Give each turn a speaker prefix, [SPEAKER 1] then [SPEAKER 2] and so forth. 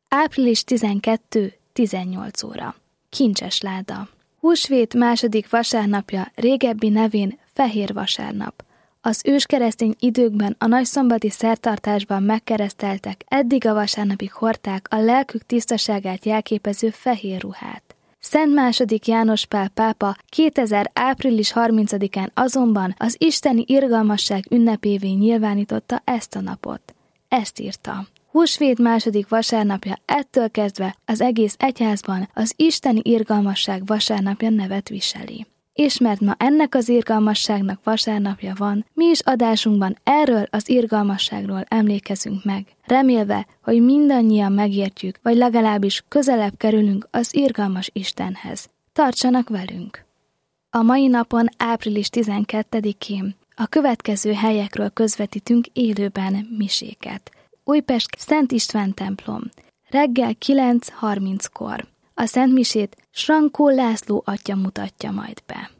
[SPEAKER 1] Április 12, 18 óra. Kincses láda. Húsvét második vasárnapja, régebbi nevén Fehér vasárnap. Az őskeresztény időkben a nagyszombati szertartásban megkereszteltek, eddig a vasárnapig hordták a lelkük tisztaságát jelképező fehér ruhát. Szent II. János Pál pápa 2000. április 30-án azonban az isteni irgalmasság ünnepévé nyilvánította ezt a napot. Ezt írta: Húsvét második vasárnapja ettől kezdve az egész egyházban az isteni irgalmasság vasárnapja nevet viseli. És mert ma ennek az irgalmasságnak vasárnapja van, mi is adásunkban erről az irgalmasságról emlékezünk meg, remélve, hogy mindannyian megértjük, vagy legalábbis közelebb kerülünk az irgalmas Istenhez. Tartsanak velünk! A mai napon, április 12-én a következő helyekről közvetítünk élőben miséket. Újpest Szent István templom, reggel 9:30-kor. A szentmisét Srankó László atya mutatja majd be.